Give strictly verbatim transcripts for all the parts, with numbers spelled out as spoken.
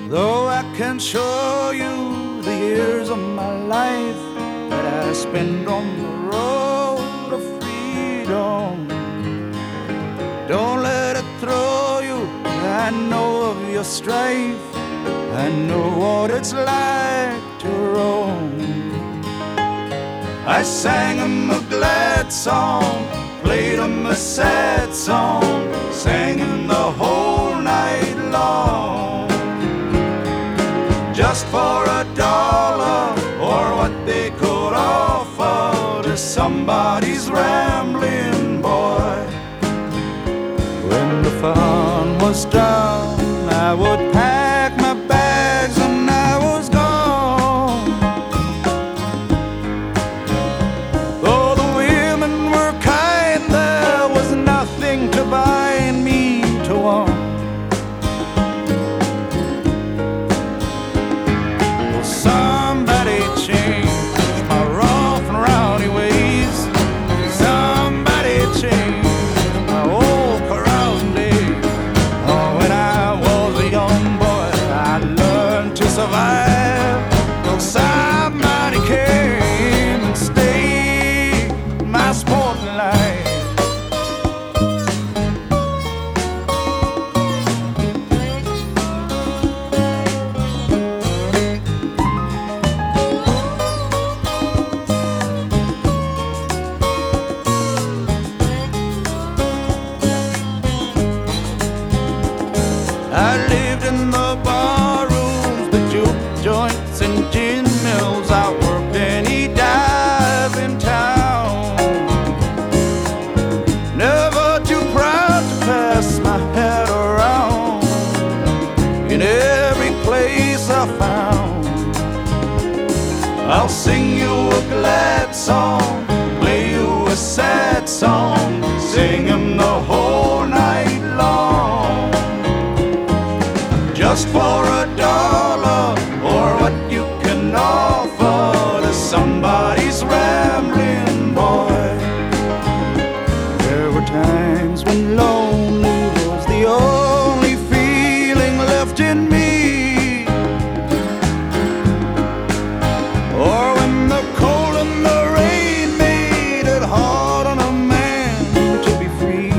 Though I can show you the years of my life that I spent on the road of freedom, don't let it throw you. I know of your strife, I know what it's like to roam. I sang him a glad song, played him a sad song, sang him the whole night long. Just for a dollar, or what they could offer to somebody's rambling boy. When the fun was done, I would pack my bags and I was gone. Though the women were kind, there was nothing to bind me to one. Well, somebody changed my rough and rowdy ways. Somebody changed my old carousing days. Oh, when I was a young boy, I learned to survive. Well, somebody came and stayed my sporting life. I lived in the bar rooms, the juke joints and gin mills. I worked any dive in town. Never too proud to pass my head around. In every place I found, I'll sing you a glad song, play you a sad song, sing 'em the whole night long. Just for a dollar, or what you can offer to somebody's rambling boy. There were times when lonely was the only feeling left in me, or when the cold and the rain made it hard on a man to be free.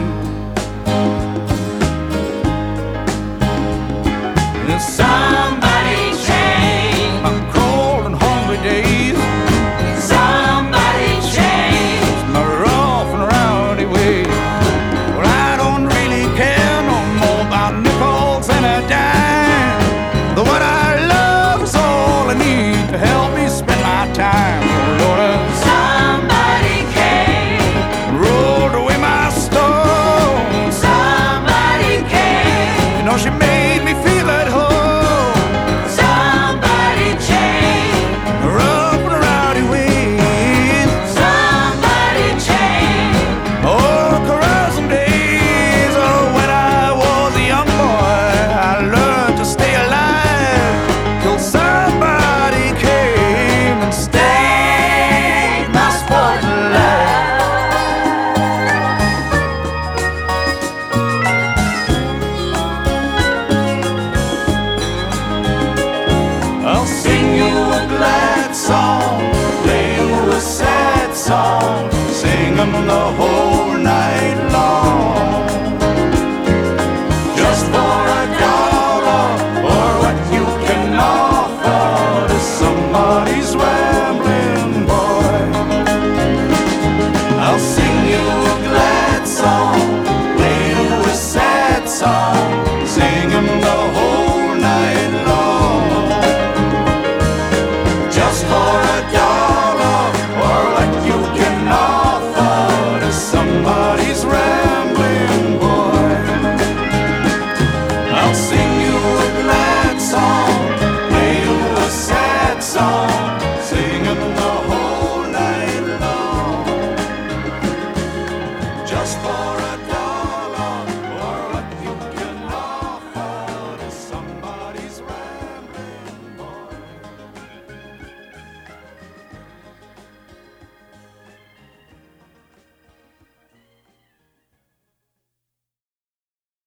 And somebody changed my cold and hungry days. Somebody changed my rough and rowdy ways. Well, I don't really care no more about nickels and a dime. The what I love is all I need to help me spend my time. Oh, Lord, somebody came, rolled away my stone. Somebody came, you know she made me feel at home. Somebody changed my rough and rowdy ways. Somebody changed oh, carousing days. Oh, when I was a young boy, I learned to stay alive till somebody came and stayed my sporting life. I'll sing you a glad song, play you a sad song, sing 'em the whole night long. Just for a dollar, or what you can offer to somebody's rambling boy. I'll sing you a glad song, play you a sad song, sing 'em the whole night long. Just for a dollar, or what you can offer to somebody's rambling boy. I'll sing you a glad song, play you a sad song, sing 'em the whole night long. Just for a